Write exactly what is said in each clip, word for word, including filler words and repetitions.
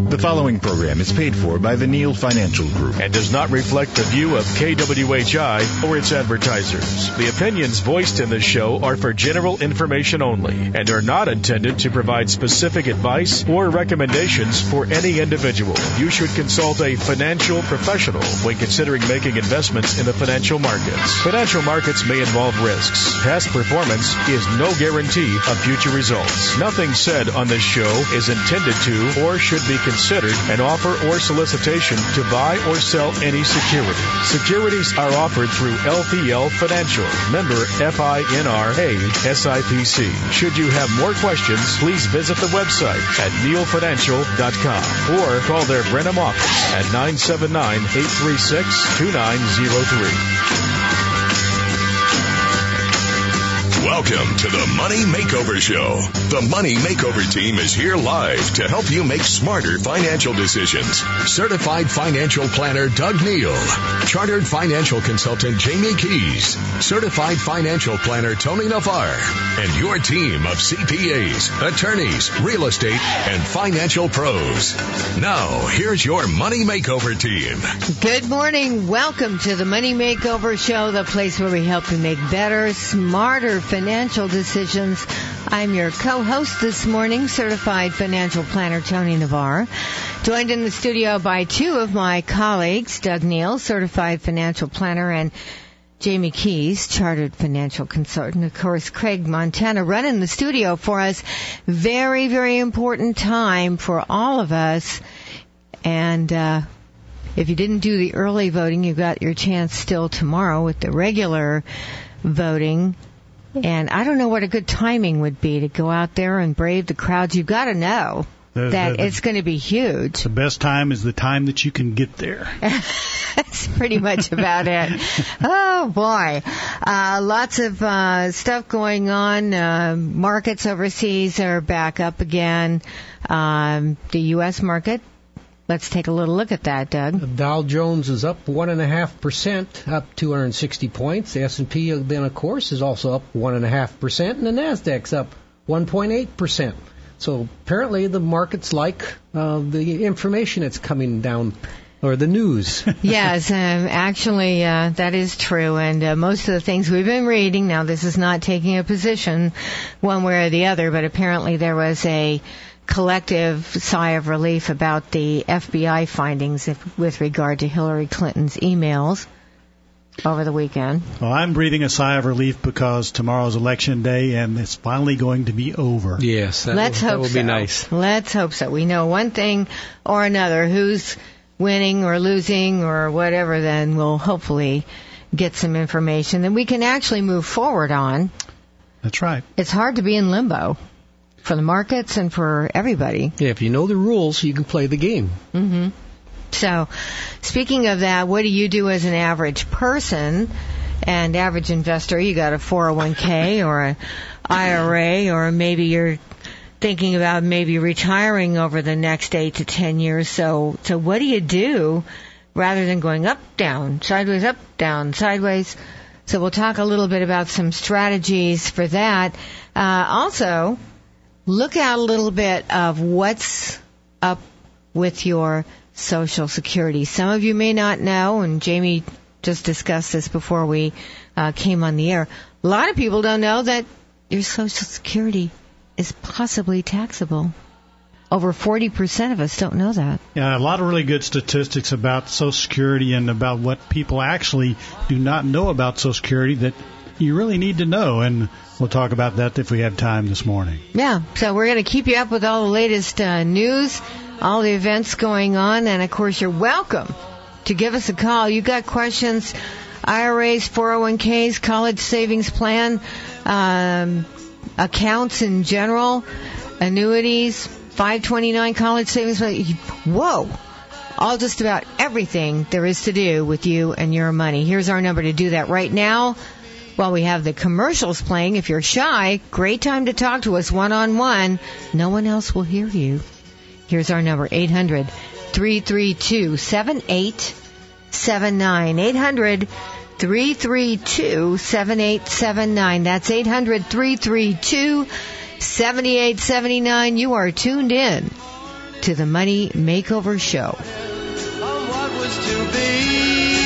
The following program is paid for by the Neal Financial Group and does not reflect the view of K W H I or its advertisers. The opinions voiced in this show are for general information only and are not intended to provide specific advice or recommendations for any individual. You should consult a financial professional when considering making investments in the financial markets. Financial markets may involve risks. Past performance is no guarantee of future results. Nothing said on this show is intended to or should be considered Considered an offer or solicitation to buy or sell any security. Securities are offered through L P L Financial, member F I N R A S I P C. Should you have more questions, please visit the website at neal financial dot com or call their Brenham office at nine seven nine, eight three six, two nine zero three. Welcome to the Money Makeover Show. The Money Makeover team is here live to help you make smarter financial decisions. Certified financial planner Doug Neal, chartered financial consultant Jamie Keys, certified financial planner Tony Navarre, and your team of C P As, attorneys, real estate, and financial pros. Now, here's your Money Makeover team. Good morning. Welcome to the Money Makeover Show, the place where we help you make better, smarter financial decisions. I'm your co-host this morning, certified financial planner Tony Navarre, joined in the studio by two of my colleagues, Doug Neal, certified financial planner, and Jamie Keys, chartered financial consultant. Of course, Craig Montana running the studio for us. Very, very important time for all of us. And uh if you didn't do the early voting, you've got your chance still tomorrow with the regular voting. And I don't know what a good timing would be to go out there and brave the crowds. You've got to know the, that the, it's going to be huge. The best time is the time that you can get there. That's pretty much about it. Oh, boy. Uh, lots of uh, stuff going on. Uh, markets overseas are back up again. Um, the U S market. Let's take a little look at that, Doug. The Dow Jones is up one and a half percent, up two hundred sixty points. The S and P, then of course, is also up one and a half percent, and the Nasdaq's up one point eight percent. So apparently, the markets like uh, the information that's coming down, or the news. Yes, um, actually, uh, that is true. And uh, most of the things we've been reading, now this is not taking a position one way or the other, but apparently there was a collective sigh of relief about the F B I findings if, with regard to Hillary Clinton's emails over the weekend. Well, I'm breathing a sigh of relief because tomorrow's election day and it's finally going to be over. Yes, that Let's will, hope that will so. be nice. Let's hope so. We know one thing or another, who's winning or losing or whatever, then we'll hopefully get some information that we can actually move forward on. That's right. It's hard to be in limbo. For the markets and for everybody. Yeah, if you know the rules, you can play the game. Mm-hmm. So, speaking of that, what do you do as an average person and average investor? You got a four oh one k or an I R A, or maybe you're thinking about maybe retiring over the next eight to ten years. So, so what do you do rather than going up, down, sideways, up, down, sideways? So we'll talk a little bit about some strategies for that. Uh, also, look out a little bit of what's up with your Social Security. Some of you may not know, and Jamie just discussed this before we uh, came on the air. A lot of people don't know that your Social Security is possibly taxable. Over forty percent of us don't know that. Yeah, a lot of really good statistics about Social Security and about what people actually do not know about Social Security that you really need to know, and we'll talk about that if we have time this morning. Yeah, so we're going to keep you up with all the latest uh, news, all the events going on, and, of course, you're welcome to give us a call. You've got questions, I R As, four oh one k's, college savings plan, um, accounts in general, annuities, five twenty-nine college savings plan. Whoa! All just about everything there is to do with you and your money. Here's our number to do that right now. While we have the commercials playing, if you're shy, great time to talk to us one-on-one. No one else will hear you. Here's our number, eight hundred, three three two, seven eight seven nine. eight hundred, three three two, seven eight seven nine. That's eight hundred, three three two, seven eight seven nine. You are tuned in to the Money Makeover Show. What was to be?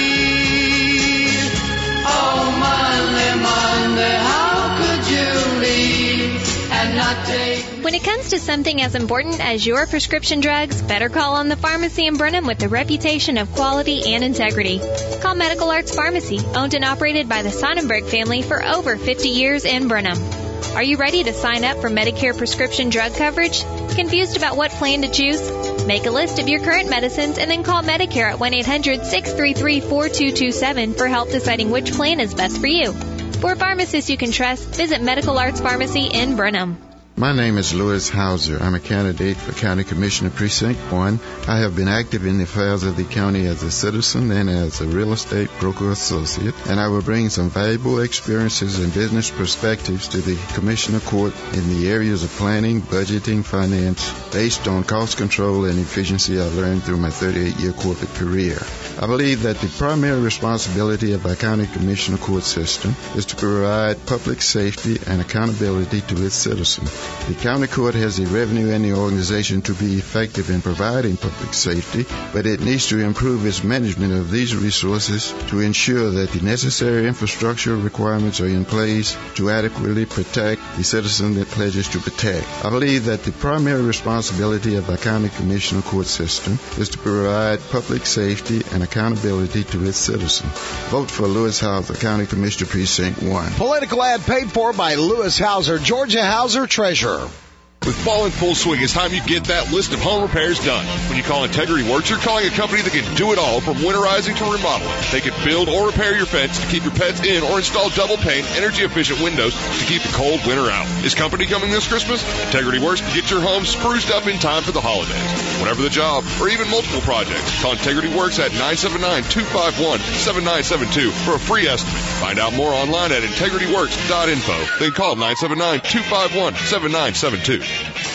Oh, Monday, Monday, how could you leave and not take... When it comes to something as important as your prescription drugs, better call on the pharmacy in Brenham with a reputation of quality and integrity. Call Medical Arts Pharmacy, owned and operated by the Sonnenberg family for over fifty years in Brenham. Are you ready to sign up for Medicare prescription drug coverage? Confused about what plan to choose? Make a list of your current medicines and then call Medicare at one eight hundred, six three three, four two two seven for help deciding which plan is best for you. For a pharmacist you can trust, visit Medical Arts Pharmacy in Brenham. My name is Louis Hauser. I'm a candidate for County Commissioner Precinct one. I have been active in the affairs of the county as a citizen and as a real estate broker associate, and I will bring some valuable experiences and business perspectives to the Commissioner Court in the areas of planning, budgeting, finance, based on cost control and efficiency I learned through my thirty-eight year corporate career. I believe that the primary responsibility of our County Commissioner Court system is to provide public safety and accountability to its citizens. The county court has the revenue and the organization to be effective in providing public safety, but it needs to improve its management of these resources to ensure that the necessary infrastructure requirements are in place to adequately protect the citizen that pledges to protect. I believe that the primary responsibility of our county commissioner court system is to provide public safety and accountability to its citizens. Vote for Louis Hauser, County Commissioner Precinct one. Political ad paid for by Louis Hauser, Georgia Hauser Treasurer. With fall in full swing, it's time you get that list of home repairs done. When you call Integrity Works, you're calling a company that can do it all, from winterizing to remodeling. They can build or repair your fence to keep your pets in, or install double-pane, energy-efficient windows to keep the cold winter out. Is company coming this Christmas? Integrity Works can get your home spruced up in time for the holidays. Whatever the job, or even multiple projects, call Integrity Works at nine seven nine, two five one, seven nine seven two for a free estimate. Find out more online at integrity works dot info. Then call nine seven nine, two five one, seven nine seven two.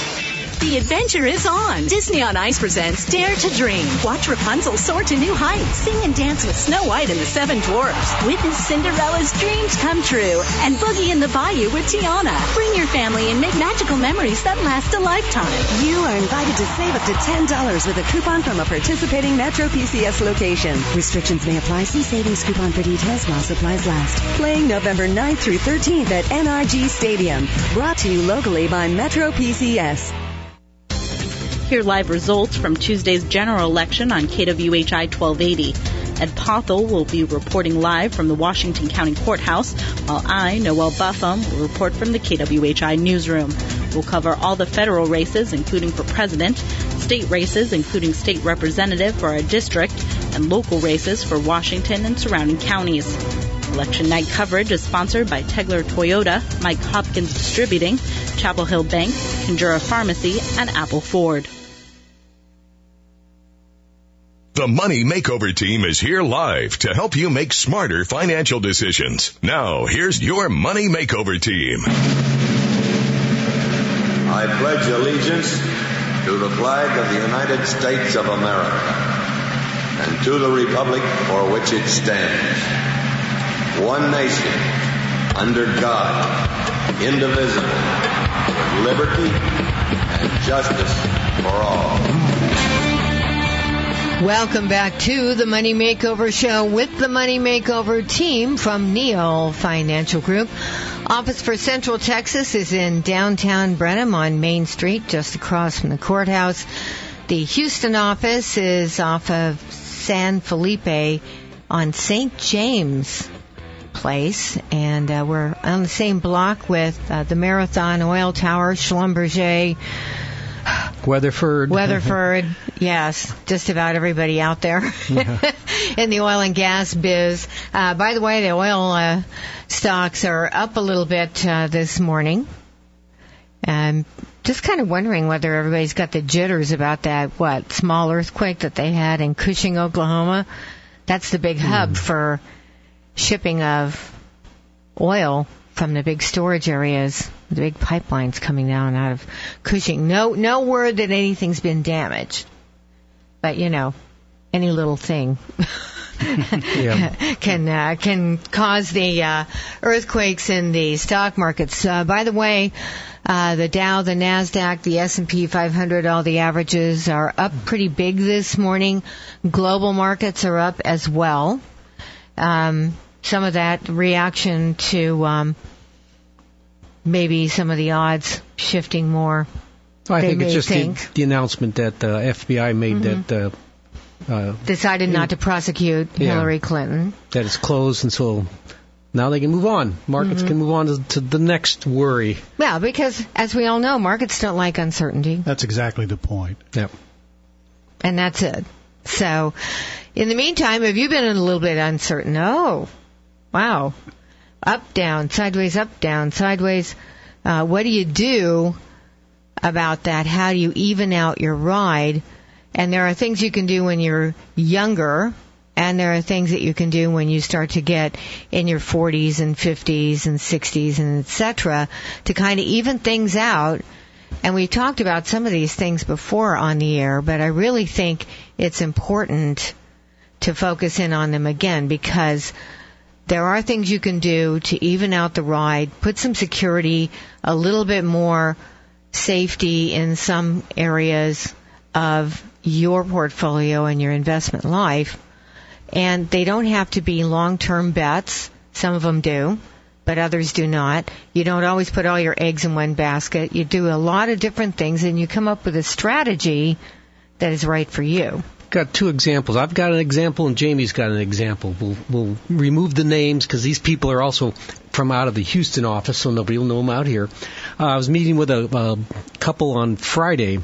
The adventure is on. Disney on Ice presents Dare to Dream. Watch Rapunzel soar to new heights. Sing and dance with Snow White and the Seven Dwarfs. Witness Cinderella's dreams come true. And boogie in the bayou with Tiana. Bring your family and make magical memories that last a lifetime. You are invited to save up to ten dollars with a coupon from a participating Metro P C S location. Restrictions may apply. See savings coupon for details while supplies last. Playing November ninth through thirteenth at N R G Stadium. Brought to you locally by Metro P C S. Hear live results from Tuesday's general election on K W H I twelve eighty. Ed Pothel will be reporting live from the Washington County Courthouse, while I, Noel Buffum, will report from the K W H I newsroom. We'll cover all the federal races, including for president, state races, including state representative for our district, and local races for Washington and surrounding counties. Election night coverage is sponsored by Tegler Toyota, Mike Hopkins Distributing, Chapel Hill Bank, Conjura Pharmacy, and Apple Ford. The Money Makeover Team is here live to help you make smarter financial decisions. Now, here's your Money Makeover Team. I pledge allegiance to the flag of the United States of America and to the republic for which it stands, one nation, under God, indivisible, with liberty and justice for all. Welcome back to the Money Makeover Show with the Money Makeover team from Neal Financial Group. Office for Central Texas is in downtown Brenham on Main Street, just across from the courthouse. The Houston office is off of San Felipe on Saint James Place, and uh, we're on the same block with uh, the Marathon Oil Tower, Schlumberger, Weatherford. Weatherford, yes, just about everybody out there yeah. in the oil and gas biz. Uh, by the way, the oil uh, stocks are up a little bit uh, this morning. And just kind of wondering whether everybody's got the jitters about that, what, small earthquake that they had in Cushing, Oklahoma. That's the big hub mm. for shipping of oil from the big storage areas, the big pipelines coming down out of Cushing. No, no word that anything's been damaged. But, you know, any little thing can uh, can cause the uh, earthquakes in the stock markets. Uh, by the way, Uh, the Dow, the NASDAQ, the S and P five hundred, all the averages are up pretty big this morning. Global markets are up as well. Um, some of that reaction to um, maybe some of the odds shifting more. I think it's just think. the, the announcement that the F B I made Mm-hmm. that uh, uh, decided not to prosecute yeah, Hillary Clinton. That it's closed, and so now they can move on. Markets Mm-hmm. can move on to, to the next worry. Well, because as we all know, markets don't like uncertainty. That's exactly the point. Yep. And that's it. So, in the meantime, have you been a little bit uncertain? Oh, wow. Up, down, sideways, up, down, sideways. Uh, what do you do about that? How do you even out your ride? And there are things you can do when you're younger, and there are things that you can do when you start to get in your forties and fifties and sixties and et cetera to kind of even things out. And we've talked about some of these things before on the air, but I really think it's important to focus in on them again, because there are things you can do to even out the ride, put some security, a little bit more safety in some areas of your portfolio and your investment life. And they don't have to be long-term bets. Some of them do, but others do not. You don't always put all your eggs in one basket. You do a lot of different things, and you come up with a strategy that is right for you. Got two examples. I've got an example, and Jamie's got an example. We'll, we'll remove the names because these people are also from out of the Houston office, so nobody will know them out here. Uh, I was meeting with a, a couple on Friday,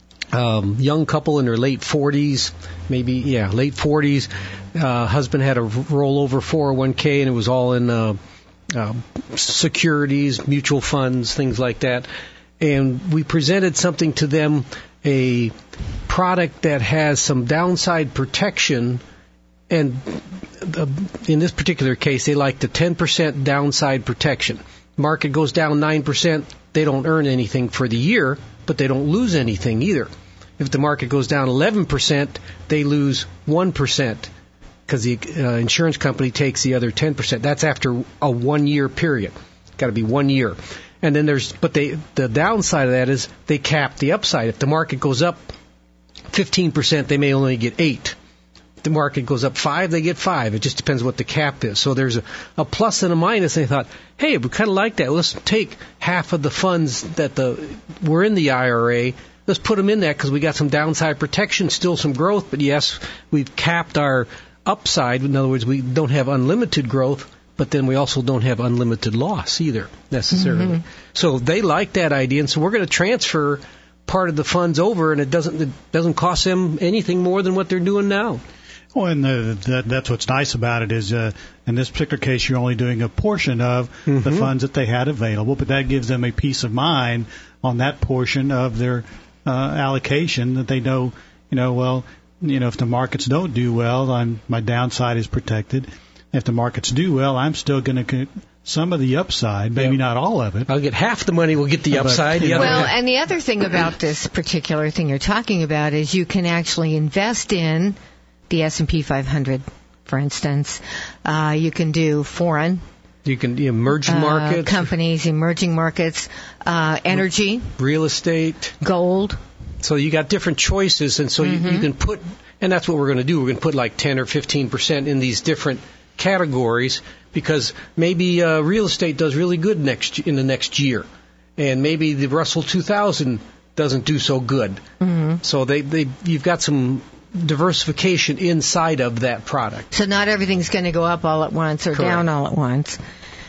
um, young couple in their late forties, maybe, yeah, late forties. Uh, husband had a rollover four oh one k, and it was all in uh, uh, securities, mutual funds, things like that. And we presented something to them, a product that has some downside protection, and uh, in this particular case, they like the ten percent downside protection. Market goes down nine percent, they don't earn anything for the year, but they don't lose anything either. If the market goes down eleven percent, they lose one percent because the uh, insurance company takes the other ten percent. That's after a one-year period. Got to be one year. And then there's, but they, the downside of that is they cap the upside. If the market goes up fifteen percent, they may only get eight. If the market goes up five, they get five. It just depends what the cap is. So there's a, a plus and a minus. And they thought, hey, we kind of like that. Let's take half of the funds that the were in the I R A. Let's put them in that because we got some downside protection, still some growth. But yes, we've capped our upside. In other words, we don't have unlimited growth, but then we also don't have unlimited loss either, necessarily. Mm-hmm. So they like that idea, and so we're going to transfer part of the funds over, and it doesn't it doesn't cost them anything more than what they're doing now. Well, and the, the, that's what's nice about it is, uh, in this particular case, you're only doing a portion of mm-hmm. the funds that they had available, but that gives them a peace of mind on that portion of their uh, allocation that they know, you know, well, you know, if the markets don't do well, I'm, my downside is protected. If the markets do well, I'm still going to get some of the upside, maybe yep. not all of it. I'll get half the money, we'll get the upside. But, the well, other and the other thing about this particular thing you're talking about is you can actually invest in the S and P five hundred, for instance. Uh, you can do foreign. You can do emerging uh, markets. Companies, emerging markets, uh, energy. Real estate. Gold. So you got different choices, and so mm-hmm. you, you can put, and that's what we're going to do. We're going to put like ten or fifteen percent in these different categories, because maybe uh, real estate does really good next in the next year, and maybe the Russell two thousand doesn't do so good. Mm-hmm. So they, they you've got some diversification inside of that product. So not everything's going to go up all at once or Correct. down all at once,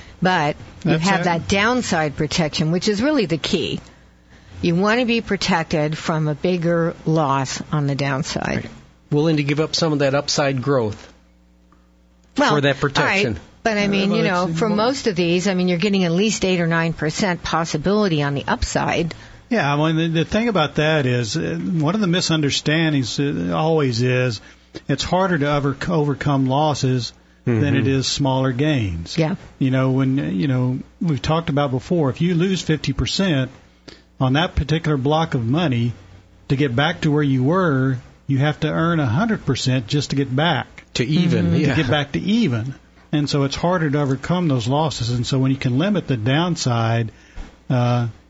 but you That's have it. that downside protection, which is really the key. You want to be protected from a bigger loss on the downside. Right. Willing to give up some of that upside growth well, for that protection. All right. But I mean, you know, for most of these, I mean, you're getting at least eight or nine percent possibility on the upside. Yeah, I mean, the, the thing about that is, uh, one of the misunderstandings uh, always is, it's harder to over, overcome losses mm-hmm. than it is smaller gains. Yeah. You know, when, you know, we've talked about before, if you lose fifty percent on that particular block of money, to get back to where you were, you have to earn one hundred percent just to get back. To even, mm-hmm. yeah. To get back to even. And so it's harder to overcome those losses. And so when you can limit the downside, uh,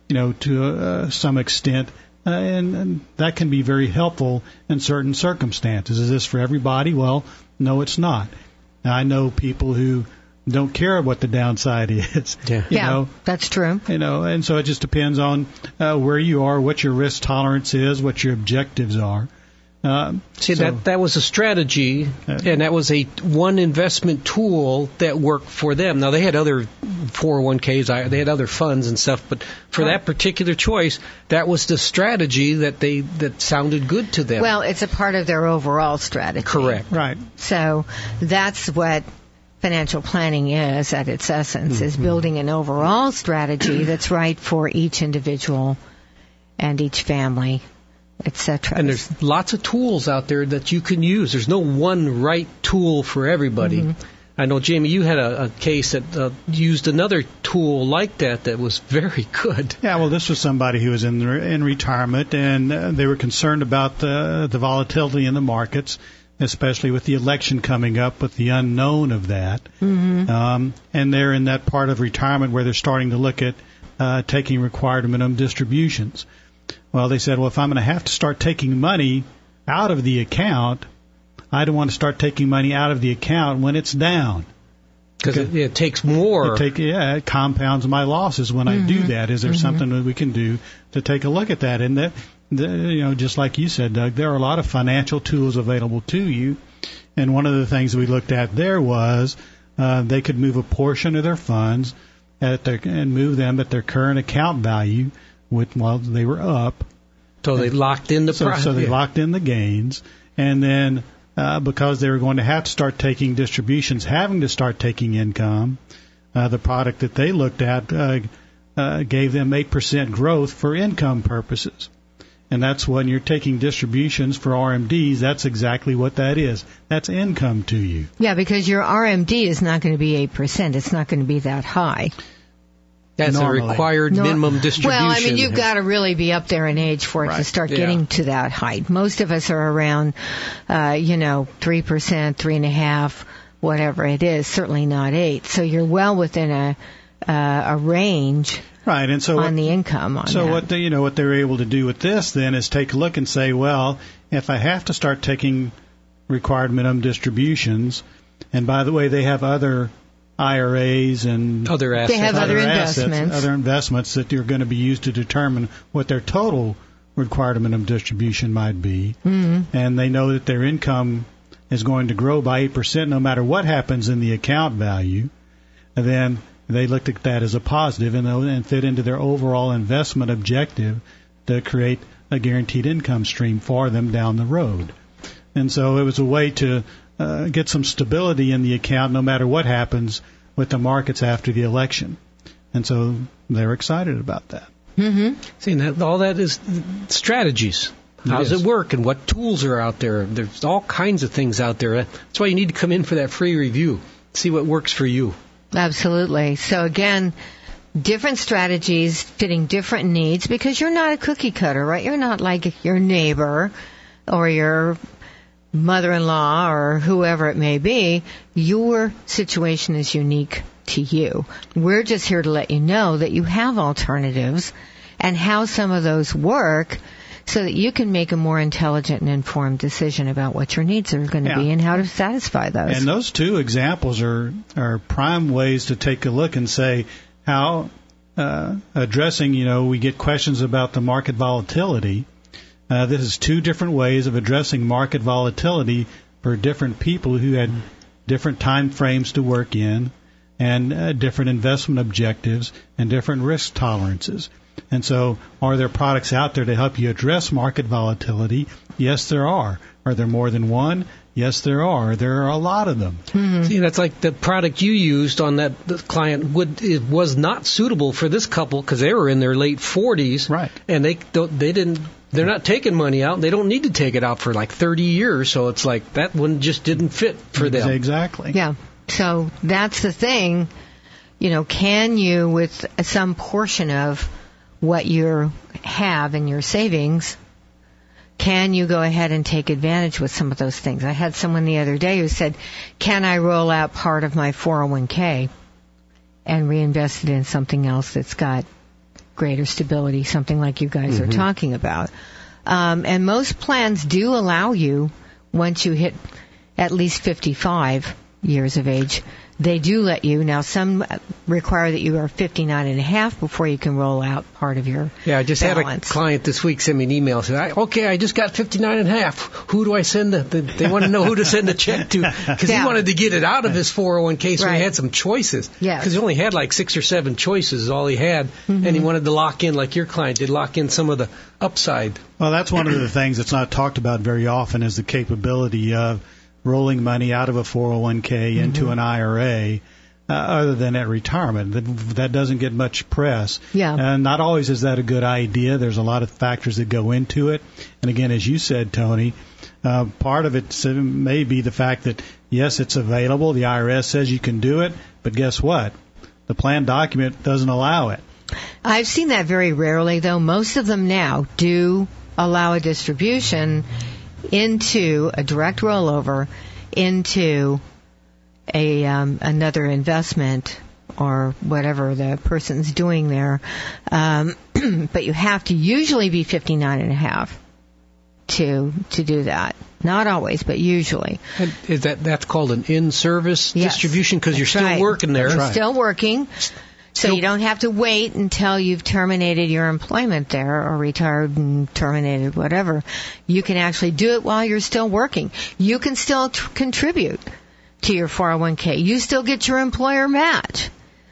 you know, to uh, some extent. Uh, and, and that can be very helpful in certain circumstances. Is this for everybody? Well, no, it's not. Now, I know people who don't care what the downside is. Yeah, you yeah know, that's true. You know, and so it just depends on uh, where you are, what your risk tolerance is, what your objectives are. Um, See, so, that that was a strategy, uh, and that was a one investment tool that worked for them. Now, they had other four oh one k's, they had other funds and stuff, but for that particular choice, that was the strategy that they that sounded good to them. Well, it's a part of their overall strategy. Correct. Right. So that's what financial planning is at its essence, mm-hmm. is building an overall strategy that's right for each individual and each family, et cetera. And there's lots of tools out there that you can use. There's no one right tool for everybody. Mm-hmm. I know, Jamie, you had a, a case that uh, used another tool like that that was very good. Yeah, well, this was somebody who was in in retirement, and uh, they were concerned about the, the volatility in the markets, especially with the election coming up, with the unknown of that. Mm-hmm. Um, and they're in that part of retirement where they're starting to look at uh, taking required minimum distributions. Well, they said, well, if I'm going to have to start taking money out of the account, I don't want to start taking money out of the account when it's down. Because it, it takes more. It take, yeah, it compounds my losses when mm-hmm. I do that. Is there mm-hmm. something that we can do to take a look at that? And that, the, you know, just like you said, Doug, there are a lot of financial tools available to you. And one of the things we looked at there was uh, they could move a portion of their funds at their, and move them at their current account value with while they were up. So they locked in the so, price. So they yeah. locked in the gains, and then uh, because they were going to have to start taking distributions, having to start taking income, uh, the product that they looked at uh, uh, gave them eight percent growth for income purposes. And that's when you're taking distributions for R M Ds, that's exactly what that is. That's income to you. Yeah, because your R M D is not going to be eight percent. It's not going to be that high. That's Normally. a required no, minimum distribution. Well, I mean, you've got to really be up there in age for it right. to start yeah. getting to that height. Most of us are around, uh, you know, three percent, three and a half, whatever it is, certainly not eight. So you're well within a, uh, a range. Right, and so on what, the income on so that. what they, you know what they're able to do with this then is take a look and say, well, if I have to start taking required minimum distributions, and by the way, they have other I R As and other assets, they have other, other investments, assets, other investments that are going to be used to determine what their total required minimum distribution might be, mm-hmm. and they know that their income is going to grow by eight percent no matter what happens in the account value, and then they looked at that as a positive and, and fit into their overall investment objective to create a guaranteed income stream for them down the road. And so it was a way to uh, get some stability in the account no matter what happens with the markets after the election. And so they're excited about that. Mm-hmm. See, that, all that is strategies. How does it work and what tools are out there? There's all kinds of things out there. That's why you need to come in for that free review. See what works for you. Absolutely. So again, different strategies fitting different needs because you're not a cookie cutter, right? You're not like your neighbor or your mother-in-law or whoever it may be. Your situation is unique to you. We're just here to let you know that you have alternatives and how some of those work so that you can make a more intelligent and informed decision about what your needs are going to yeah. be and how to satisfy those. And those two examples are, are prime ways to take a look and say how uh, addressing, you know, we get questions about the market volatility. Uh, this is two different ways of addressing market volatility for different people who had different time frames to work in and uh, different investment objectives and different risk tolerances. And so are there products out there to help you address market volatility? Yes, there are. Are there more than one? Yes, there are. There are a lot of them. Mm-hmm. See, that's like the product you used on that the client would it was not suitable for this couple because they were in their late forties, right? And they don't, they didn't they're not taking money out. They don't need to take it out for like thirty years. So it's like that one just didn't fit for them. Exactly. Yeah. So that's the thing. You know, can you with some portion of what you have in your savings, can you go ahead and take advantage with some of those things? I had someone the other day who said, can I roll out part of my four oh one k and reinvest it in something else that's got greater stability, something like you guys mm-hmm. are talking about. Um, and most plans do allow you, once you hit at least fifty-five years of age, they do let you. Now, some require that you are fifty-nine and a half before you can roll out part of your Yeah, I just balance. had a client this week send me an email. Said, okay, I just got fifty-nine and a half. Who do I send the, the they want to know who to send the check to. Because yeah. he wanted to get it out of his four oh one k, so right. he had some choices. Yeah. Because he only had like six or seven choices is all he had. Mm-hmm. And he wanted to lock in, like your client did, lock in some of the upside. Well, that's one of the things that's not talked about very often is the capability of rolling money out of a four oh one k into mm-hmm. an I R A, uh, other than at retirement. That, that doesn't get much press. Yeah. And not always is that a good idea. There's a lot of factors that go into it. And again, as you said, Tony, uh, part of it may be the fact that, yes, it's available. The I R S says you can do it. But guess what? The plan document doesn't allow it. I've seen that very rarely, though. Most of them now do allow a distribution into a direct rollover into a um, another investment or whatever the person's doing there. Um, but you have to usually be fifty-nine and a half to to do that. Not always, but usually. And is that that's called an in-service yes, distribution because you're still right. working there. You're right. still working. So you don't have to wait until you've terminated your employment there or retired and terminated whatever. You can actually do it while you're still working. You can still t- contribute to your four oh one k. You still get your employer match.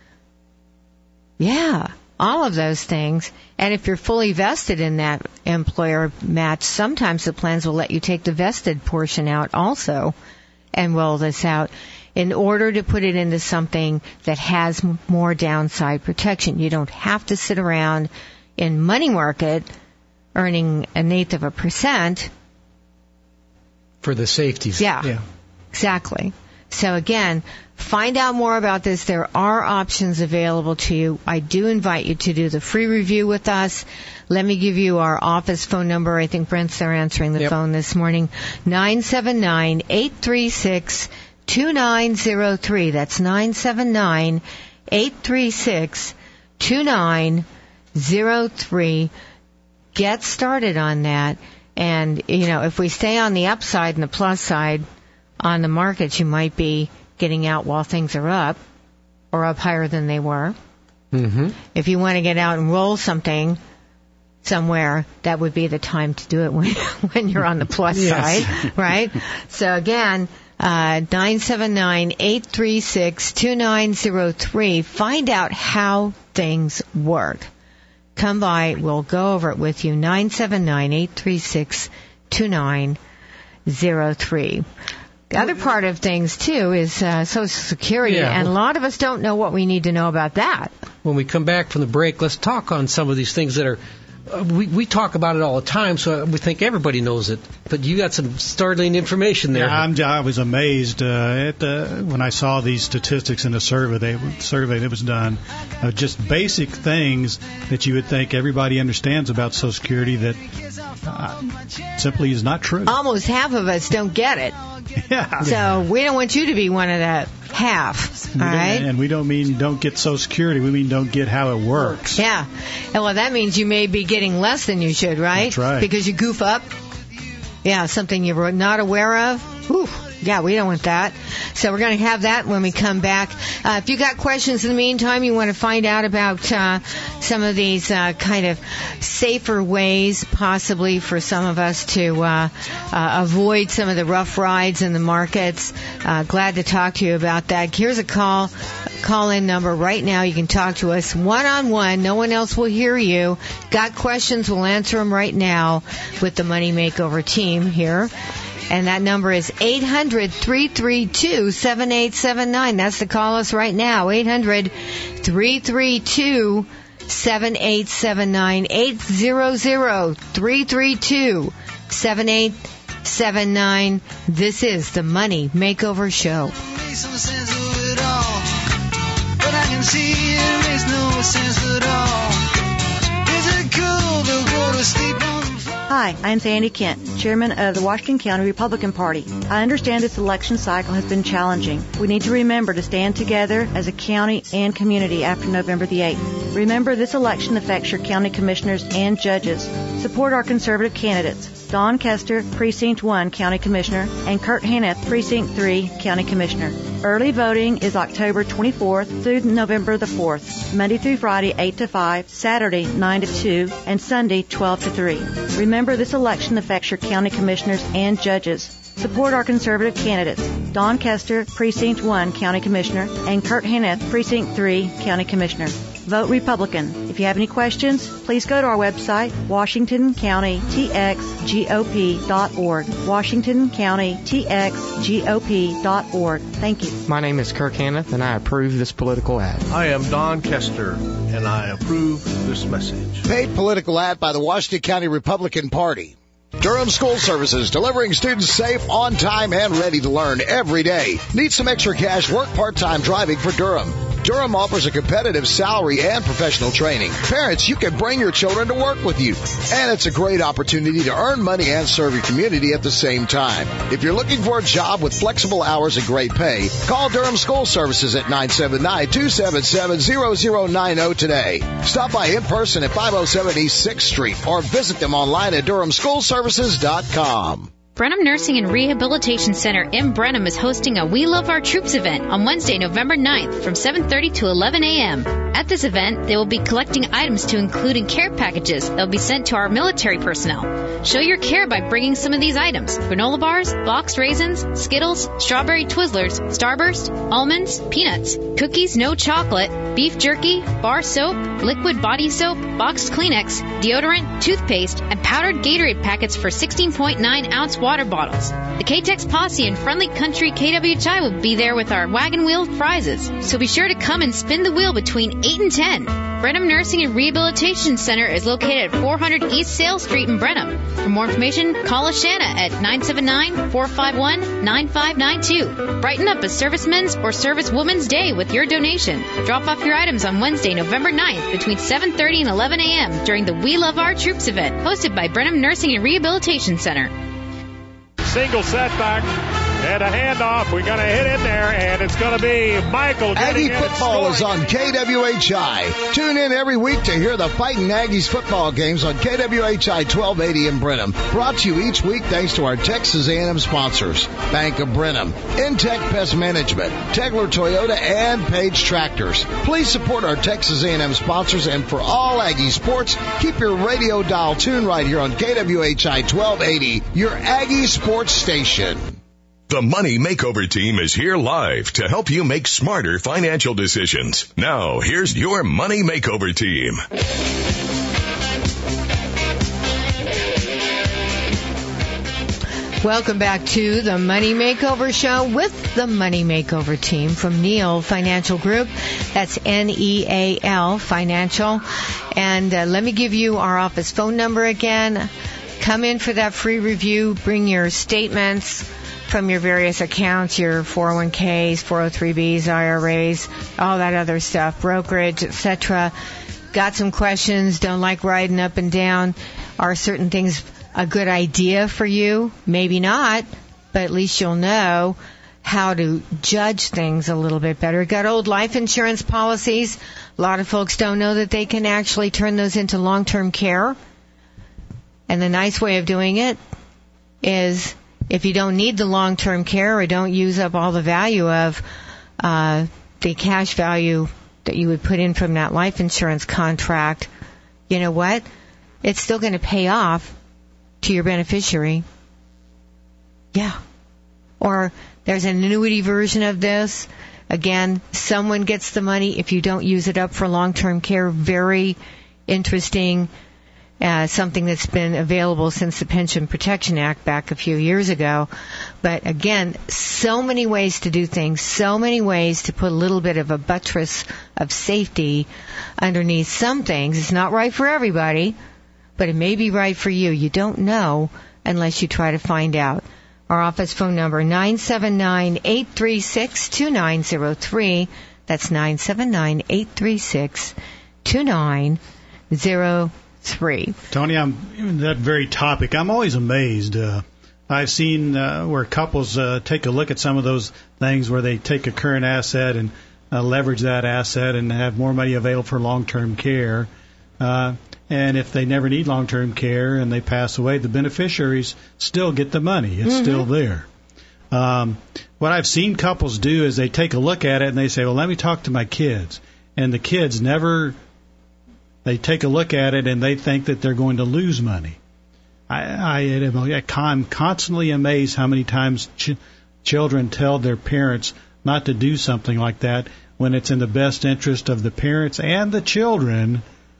Yeah, all of those things. And if you're fully vested in that employer match, sometimes the plans will let you take the vested portion out also and roll this out, in order to put it into something that has more downside protection. You don't have to sit around in money market earning an eighth of a percent. For the safeties. Yeah, yeah, exactly. So again, find out more about this. There are options available to you. I do invite you to do the free review with us. Let me give you our office phone number. I think Brent's there answering the yep. phone this morning. nine seven nine, eight three six, two nine zero three. That's nine seven nine, eight three six, two nine zero three. Get started on that. And, you know, if we stay on the upside and the plus side on the markets, you might be getting out while things are up or up higher than they were. Mm-hmm. If you want to get out and roll something somewhere, that would be the time to do it when, when you're on the plus yes. side, right? So again, Uh, nine seven nine, eight three six, two nine zero three. Find out how things work. Come by. We'll go over it with you. nine seven nine, eight three six, two nine zero three. The other part of things, too, is uh, Social Security, yeah. and a lot of us don't know what we need to know about that. When we come back from the break, let's talk on some of these things that are Uh, we, we talk about it all the time, so we think everybody knows it. But you got some startling information there. Yeah, I'm, I was amazed uh, at the, when I saw these statistics in the survey, they, survey that was done. Uh, just basic things that you would think everybody understands about Social Security that uh, simply is not true. Almost half of us don't get it. Yeah. So we don't want you to be one of that half, all right? And we don't mean don't get Social Security. We mean don't get how it works. Yeah. And well, that means you may be getting less than you should, right? That's right. Because you goof up. Yeah, something you were not aware of. Whew. Yeah, we don't want that. So we're going to have that when we come back. Uh, if you got questions in the meantime, you want to find out about uh, some of these uh, kind of safer ways, possibly for some of us to uh, uh, avoid some of the rough rides in the markets. Uh, glad to talk to you about that. Here's a call, call-in number right now. You can talk to us one-on-one. No one else will hear you. Got questions? We'll answer them right now with the Money Makeover team here. And that number is eight hundred, three three two, seven eight seven nine. That's to call us right now. eight hundred, three three two, seven eight seven nine. eight hundred, three three two, seven eight seven nine. This is the Money Makeover Show. Some sense of it all, but I can see it makes no sense at all. Is it cool to go to sleep on the floor? Hi, I'm Sandy Kent, Chairman of the Washington County Republican Party. I understand this election cycle has been challenging. We need to remember to stand together as a county and community after November the eighth. Remember, this election affects your county commissioners and judges. Support our conservative candidates, Don Kester, Precinct one County Commissioner, and Kurt Hanneth, Precinct three County Commissioner. Early voting is October twenty-fourth through November the fourth, Monday through Friday eight to five, Saturday nine to two, and Sunday twelve to three. Remember, this election affects your county commissioners and judges. Support our conservative candidates, Don Kester, Precinct one County Commissioner, and Kurt Hanneth, Precinct three County Commissioner. Vote Republican. If you have any questions, please go to our website, washington county t x g o p dot org. washington county t x g o p dot org. Thank you. My name is Kirk Hanneth, and I approve this political ad. I am Don Kester, and I approve this message. Paid political ad by the Washington County Republican Party. Durham School Services, delivering students safe, on time, and ready to learn every day. Need some extra cash? Work part-time driving for Durham. Durham offers a competitive salary and professional training. Parents, you can bring your children to work with you. And it's a great opportunity to earn money and serve your community at the same time. If you're looking for a job with flexible hours and great pay, call Durham School Services at nine seven nine, two seven seven, zero zero nine zero today. Stop by in person at five oh seven East sixth Street or visit them online at durham school services dot com. Brenham Nursing and Rehabilitation Center in Brenham is hosting a We Love Our Troops event on Wednesday, November ninth from seven thirty to eleven a.m. At this event, they will be collecting items to include care packages that will be sent to our military personnel. Show your care by bringing some of these items: granola bars, boxed raisins, Skittles, strawberry Twizzlers, Starburst, almonds, peanuts, cookies, no chocolate, beef jerky, bar soap, liquid body soap, boxed Kleenex, deodorant, toothpaste, and powdered Gatorade packets for sixteen point nine ounce water bottles. The K-Tex Posse and Friendly Country K W H I will be there with our wagon wheel prizes, so be sure to come and spin the wheel between eight and ten. Brenham Nursing and Rehabilitation Center is located at four hundred East Sale Street in Brenham. For more information, call us Shanna at nine seven nine, four five one, nine five nine two. Brighten up a Servicemen's or Servicewoman's Day with your donation. Drop off your items on Wednesday, November ninth between seven thirty and eleven a.m. during the We Love Our Troops event, hosted by Brenham Nursing and Rehabilitation Center. Single setback and a handoff. We're going to hit in there, and it's going to be Michael getting Aggie in football and is on K W H I. Tune in every week to hear the Fighting Aggies football games on K W H I twelve eighty in Brenham. Brought to you each week thanks to our Texas A and M sponsors: Bank of Brenham, Intech Pest Management, Tegler Toyota, and Page Tractors. Please support our Texas A and M sponsors, and for all Aggie sports, keep your radio dial tuned right here on K W H I twelve eighty, your Aggie sports station. The Money Makeover Team is here live to help you make smarter financial decisions. Now, here's your Money Makeover Team. Welcome back to the Money Makeover Show with the Money Makeover Team from Neal Financial Group. That's N E A L Financial. And uh, let me give you our office phone number again. Come in for that free review. Bring your statements from your various accounts, your four oh one k's, four oh three b's, I R A's, all that other stuff, brokerage, et cetera. Got some questions, don't like riding up and down. Are certain things a good idea for you? Maybe not, but at least you'll know how to judge things a little bit better. Got old life insurance policies. A lot of folks don't know that they can actually turn those into long-term care. And the nice way of doing it is, if you don't need the long-term care or don't use up all the value of uh, the cash value that you would put in from that life insurance contract, you know what? It's still going to pay off to your beneficiary. Yeah. Or there's an annuity version of this. Again, someone gets the money if you don't use it up for long-term care. Very interesting. Uh, something that's been available since the Pension Protection Act back a few years ago. But again, so many ways to do things, so many ways to put a little bit of a buttress of safety underneath some things. It's not right for everybody, but it may be right for you. You don't know unless you try to find out. Our office phone number, nine seven nine, eight three six, two nine zero three. That's nine seven nine, eight three six, two nine zero three. Tony, I'm that very topic. I'm always amazed. Uh, I've seen uh, where couples uh, take a look at some of those things where they take a current asset and uh, leverage that asset and have more money available for long-term care. Uh, and if they never need long-term care and they pass away, the beneficiaries still get the money. It's mm-hmm. still there. Um, what I've seen couples do is they take a look at it and they say, well, let me talk to my kids. And the kids never... They take a look at it and they think that they're going to lose money. I, I, I'm constantly amazed how many times ch- children tell their parents not to do something like that when it's in the best interest of the parents and the children.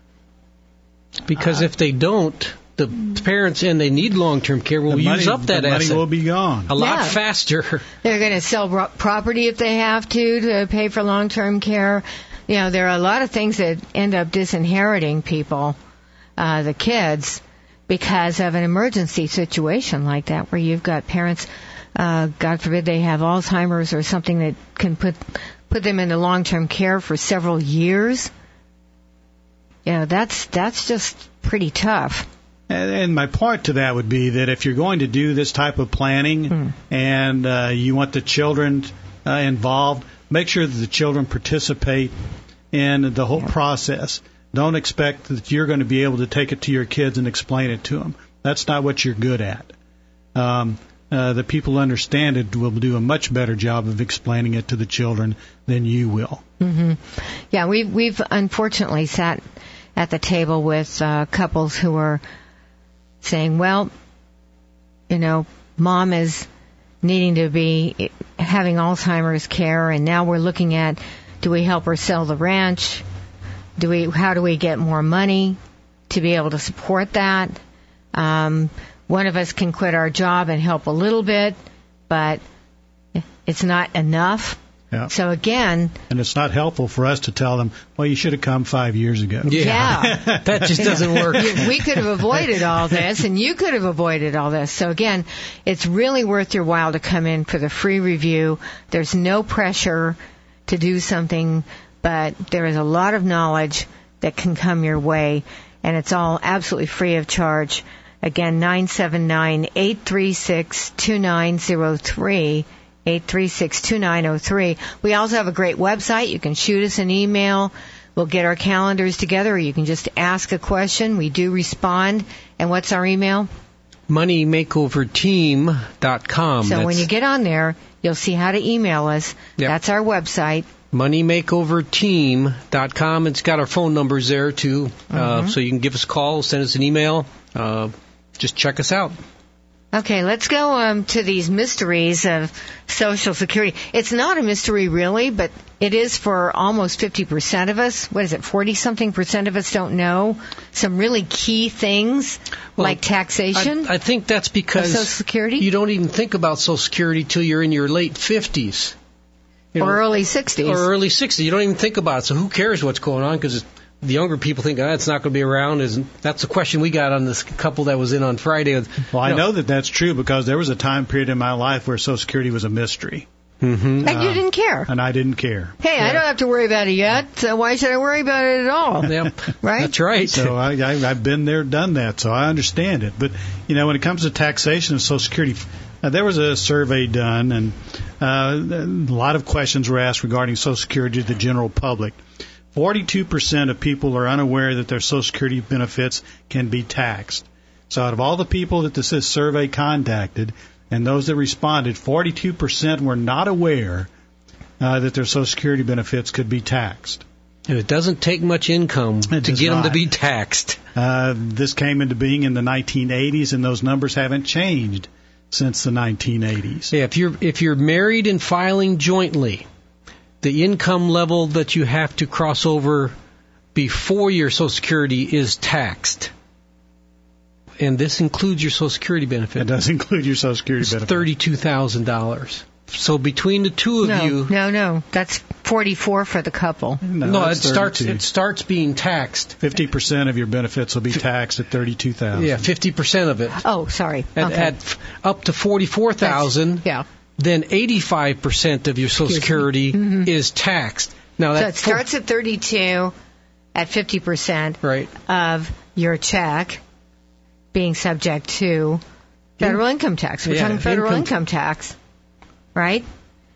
Because uh, if they don't, the parents and they need long-term care will use money, up that the money asset. will be gone a lot yeah. faster. They're going to sell ro- property if they have to to pay for long-term care. You know, there are a lot of things that end up disinheriting people, uh, the kids, because of an emergency situation like that, where you've got parents, uh, God forbid they have Alzheimer's or something that can put put them into long-term care for several years. You know, that's that's just pretty tough. And, and my point to that would be that if you're going to do this type of planning mm. and uh, you want the children uh, involved, make sure that the children participate in the whole process. Don't expect that you're going to be able to take it to your kids and explain it to them. That's not what you're good at. Um, uh, the people who understand it will do a much better job of explaining it to the children than you will. Mm-hmm. Yeah, we've, we've unfortunately sat at the table with uh, couples who are saying, well, you know, mom is needing to be having Alzheimer's care, and now we're looking at, do we help her sell the ranch? Do we? How do we get more money to be able to support that? Um, one of us can quit our job and help a little bit, but it's not enough. Yeah. So again, and it's not helpful for us to tell them, well, you should have come five years ago. Yeah, yeah. That just doesn't work. We could have avoided all this, and you could have avoided all this. So again, it's really worth your while to come in for the free review. There's no pressure to do something, but there is a lot of knowledge that can come your way, and it's all absolutely free of charge. Again, nine seven nine, eight three six, two nine zero three, eight three six, two nine zero three. We also have a great website. You can shoot us an email. We'll get our calendars together, or you can just ask a question. We do respond. And what's our email? money makeover team dot com. So That's when you get on there, you'll see how to email us. Yep. That's our website. money makeover team dot com. It's got our phone numbers there, too. Mm-hmm. Uh, so you can give us a call, send us an email. Uh, just check us out. Okay, let's go um, to these mysteries of Social Security. It's not a mystery, really, but it is for almost fifty percent of us. What is it, forty-something percent of us don't know some really key things, well, like taxation? I, I think that's because Social Security? You don't even think about Social Security till you're in your late fifties. You or know, early sixties. Or early sixties. You don't even think about it, so who cares what's going on, because the younger people think, oh, it's not going to be around. Isn't That's the question we got on this couple that was in on Friday. Well, I know that that's true because there was a time period in my life where Social Security was a mystery. Mm-hmm. And you didn't care. And I didn't care. Hey, yeah. I don't have to worry about it yet, so why should I worry about it at all? Yep. Right? That's right. So I, I, I've been there, done that, so I understand it. But, you know, when it comes to taxation of Social Security, uh, there was a survey done, and uh, a lot of questions were asked regarding Social Security to the general public. forty-two percent of people are unaware that their Social Security benefits can be taxed. So out of all the people that this survey contacted and those that responded, forty-two percent were not aware uh, that their Social Security benefits could be taxed. And it doesn't take much income it to get not. them to be taxed. Uh, this came into being in the nineteen eighties, and those numbers haven't changed since the nineteen eighties. Yeah, if you're if you're married and filing jointly, the income level that you have to cross over before your Social Security is taxed. And this includes your Social Security benefit. It does include your Social Security it's benefit. thirty-two thousand dollars. So between the two of no, you... No, no, that's forty-four for the couple. No, no it thirty-two. starts it starts being taxed. fifty percent of your benefits will be taxed at thirty-two thousand dollars. Yeah, fifty percent of it. Oh, sorry. At, okay. at up to forty-four thousand dollars. Yeah. Then eighty-five percent of your Social Security mm-hmm. is taxed. Now that so it starts at thirty-two at fifty percent right. of your check being subject to federal income tax. We're Yeah, talking federal income- income tax, right?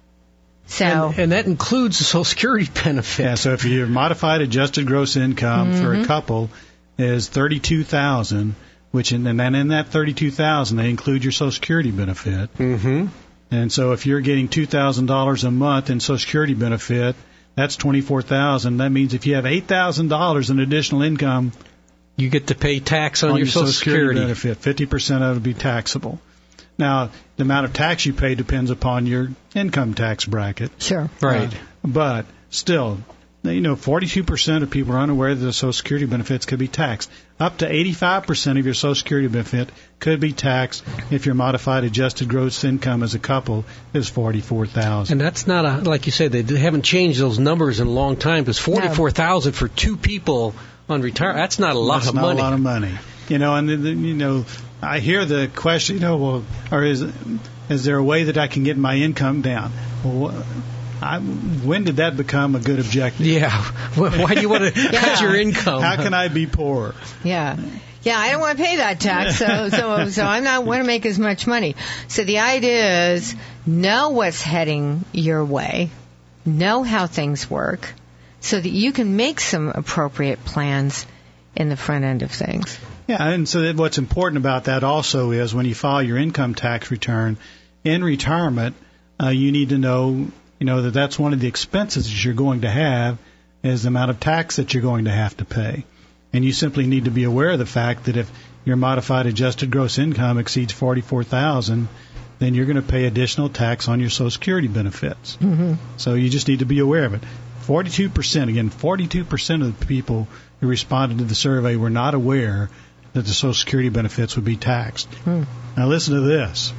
So, And, and that includes the Social Security benefit. Yeah, so if your modified adjusted gross income for a Mhm. couple is thirty-two thousand dollars, which in, and then in that thirty-two thousand dollars they include your Social Security benefit. Mm-hmm. And so if you're getting two thousand dollars a month in Social Security benefit, that's twenty-four thousand dollars. That means if you have eight thousand dollars in additional income, you get to pay tax on, your Social Security benefit. fifty percent of it would be taxable. Now, the amount of tax you pay depends upon your income tax bracket. Sure. Right. Uh, but still, you know, forty-two percent of people are unaware that the Social Security benefits could be taxed. Up to eighty-five percent of your Social Security benefit could be taxed if your modified adjusted gross income as a couple is forty-four thousand And that's not a, like you said, they haven't changed those numbers in a long time, because forty-four thousand for two people on retirement, that's not a lot That's of not money. a lot of money. You know, and then, then, you know, I hear the question, you know, well, or is is there a way that I can get my income down? Well, I, when did that become a good objective? Yeah. Why do you want to Yeah. cut your income? How can I be poor? yeah. Yeah, I don't want to pay that tax, so so so I'm not want to make as much money. So the idea is know what's heading your way, know how things work, so that you can make some appropriate plans in the front end of things. Yeah, and so that what's important about that also is when you file your income tax return in retirement, uh, you need to know, you know, that that's one of the expenses that you're going to have is the amount of tax that you're going to have to pay. And you simply need to be aware of the fact that if your modified adjusted gross income exceeds forty-four thousand dollars, then you're going to pay additional tax on your Social Security benefits. Mm-hmm. So you just need to be aware of it. forty-two percent, again, forty-two percent of the people who responded to the survey were not aware that the Social Security benefits would be taxed. Hmm. Now listen to this.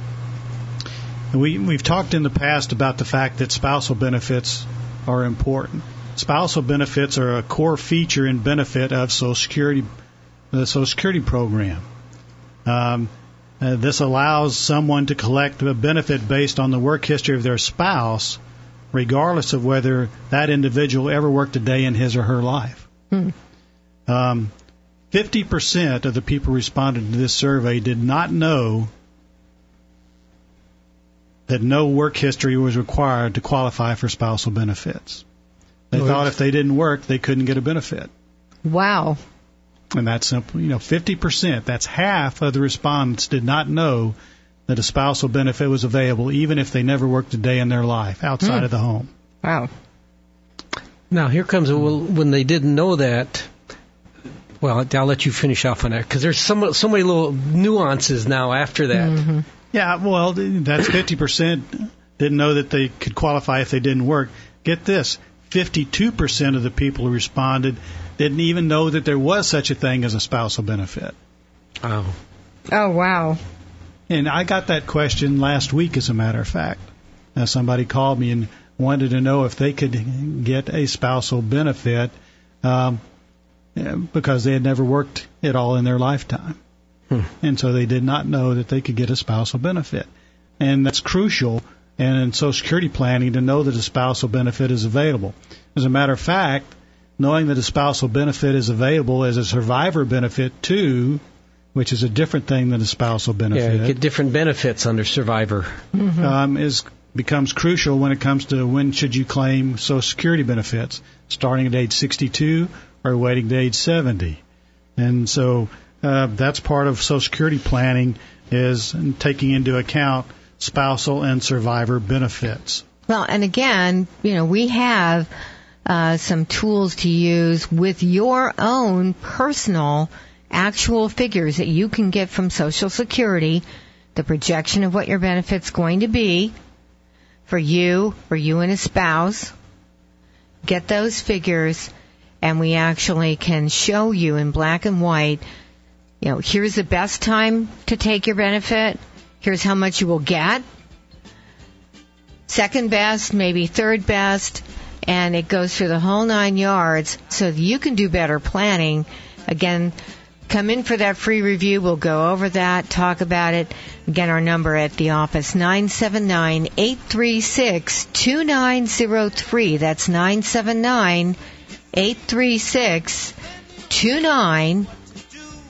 We, we've talked in the past about the fact that spousal benefits are important. Spousal benefits are a core feature and benefit of Social Security, the Social Security program. Um, uh, this allows someone to collect a benefit based on the work history of their spouse, regardless of whether that individual ever worked a day in his or her life. Hmm. Um, fifty percent of the people responding to this survey did not know that no work history was required to qualify for spousal benefits. They Well, thought if they didn't work, they couldn't get a benefit. Wow. And that's simple. You know, fifty percent, that's half of the respondents did not know that a spousal benefit was available, even if they never worked a day in their life outside Hmm. of the home. Wow. Now, here comes a, well, when they didn't know that. Well, I'll let you finish off on that, because there's so, so many little nuances now after that. Mm-hmm. Yeah, well, that's fifty percent didn't know that they could qualify if they didn't work. Get this, fifty-two percent of the people who responded didn't even know that there was such a thing as a spousal benefit. Wow. Oh, wow. And I got that question last week, as a matter of fact. Uh, somebody called me and wanted to know if they could get a spousal benefit um, because they had never worked at all in their lifetime. Hmm. And so they did not know that they could get a spousal benefit. And that's crucial and in Social Security planning to know that a spousal benefit is available. As a matter of fact, knowing that a spousal benefit is available as a survivor benefit too, which is a different thing than a spousal benefit. Yeah, you get different benefits under survivor. Mm-hmm. Um, is becomes crucial when it comes to when should you claim Social Security benefits, starting at age sixty-two or waiting to age seventy. And so uh, that's part of Social Security planning is taking into account spousal and survivor benefits. Well, and again, you know, we have uh, some tools to use with your own personal actual figures that you can get from Social Security, the projection of what your benefit's going to be for you, for you and a spouse. Get those figures, and we actually can show you in black and white, you know, here's the best time to take your benefit. Here's how much you will get. Second best, maybe third best, and it goes through the whole nine yards so that you can do better planning. Again, come in for that free review. We'll go over that, talk about it. Again, our number at the office, nine seven nine, eight three six, two nine zero three. That's nine seven nine, eight three six, two nine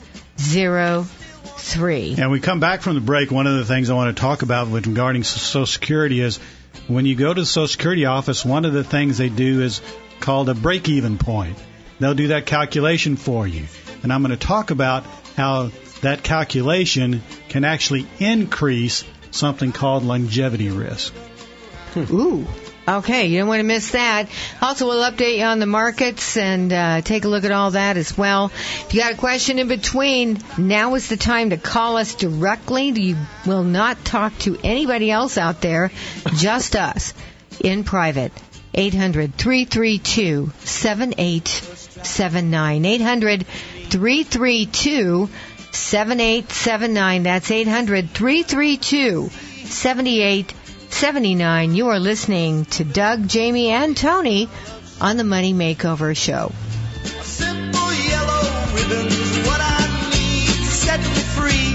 zero three. And we come back from the break. One of the things I want to talk about with regarding Social Security is when you go to the Social Security office, one of the things they do is called a break-even point. They'll do that calculation for you. And I'm going to talk about how that calculation can actually increase something called longevity risk. Ooh. Okay, you don't want to miss that. Also, we'll update you on the markets and uh, take a look at all that as well. If you got a question in between, now is the time to call us directly. You will not talk to anybody else out there, just us, in private. eight hundred, three three two, seven eight seven nine. eight hundred, three three two, seven eight seven nine. That's eight hundred, three three two, seven eight seventy-nine. You are listening to Doug, Jamie, and Tony on the Money Makeover Show. A simple yellow ribbon's what I need to set me free.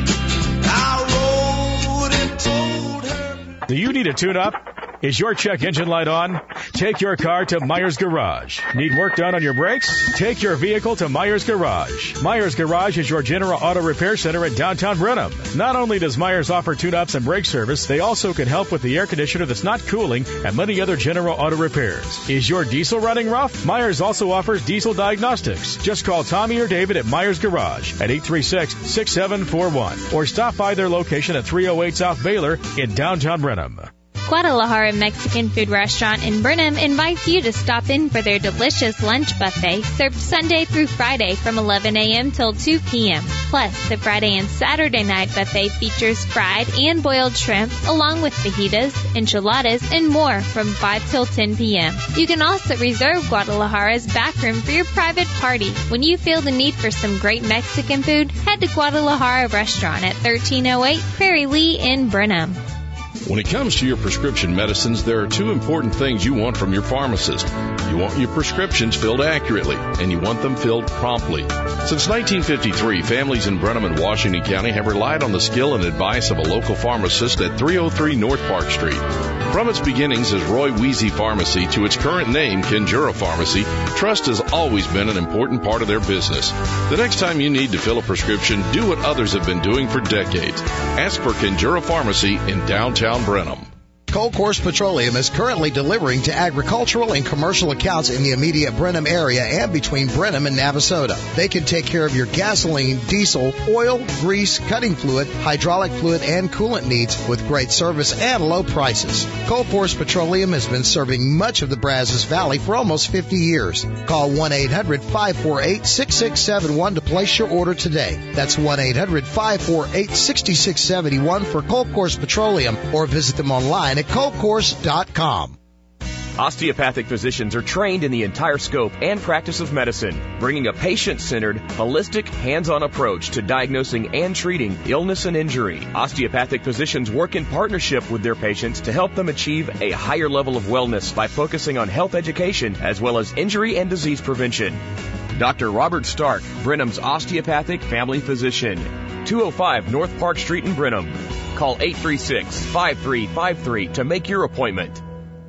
I rode and told her. Do you need a tune-up? Is your check engine light on? Take your car to Myers Garage. Need work done on your brakes? Take your vehicle to Myers Garage. Myers Garage is your general auto repair center in downtown Brenham. Not only does Myers offer tune-ups and brake service, they also can help with the air conditioner that's not cooling and many other general auto repairs. Is your diesel running rough? Myers also offers diesel diagnostics. Just call Tommy or David at Myers Garage at eight three six, six seven four one or stop by their location at three oh eight South Baylor in downtown Brenham. Guadalajara Mexican Food Restaurant in Brenham invites you to stop in for their delicious lunch buffet served Sunday through Friday from eleven a.m. till two p.m. Plus, the Friday and Saturday night buffet features fried and boiled shrimp along with fajitas, enchiladas, and more from five till ten p.m. You can also reserve Guadalajara's backroom for your private party. When you feel the need for some great Mexican food, head to Guadalajara Restaurant at thirteen oh eight Prairie Lee in Brenham. When it comes to your prescription medicines, there are two important things you want from your pharmacist. You want your prescriptions filled accurately, and you want them filled promptly. Since nineteen fifty-three, families in Brenham and Washington County have relied on the skill and advice of a local pharmacist at three oh three North Park Street. From its beginnings as Roy Weezy Pharmacy to its current name, Kenjura Pharmacy, trust has always been an important part of their business. The next time you need to fill a prescription, do what others have been doing for decades. Ask for Kenjura Pharmacy in downtown Brenham. Coal Course Petroleum is currently delivering to agricultural and commercial accounts in the immediate Brenham area and between Brenham and Navasota. They can take care of your gasoline, diesel, oil, grease, cutting fluid, hydraulic fluid, and coolant needs with great service and low prices. Coal Course Petroleum has been serving much of the Brazos Valley for almost fifty years. Call one eight hundred, five four eight, six six seven one to place your order today. That's one eight hundred, five four eight, six six seven one for Coal Course Petroleum, or visit them online at coal course dot com. Osteopathic physicians are trained in the entire scope and practice of medicine, bringing a patient-centered, holistic, hands-on approach to diagnosing and treating illness and injury. Osteopathic physicians work in partnership with their patients to help them achieve a higher level of wellness by focusing on health education as well as injury and disease prevention. Doctor Robert Stark, Brenham's osteopathic family physician. two oh five North Park Street in Brenham. Call eight three six, five three five three to make your appointment.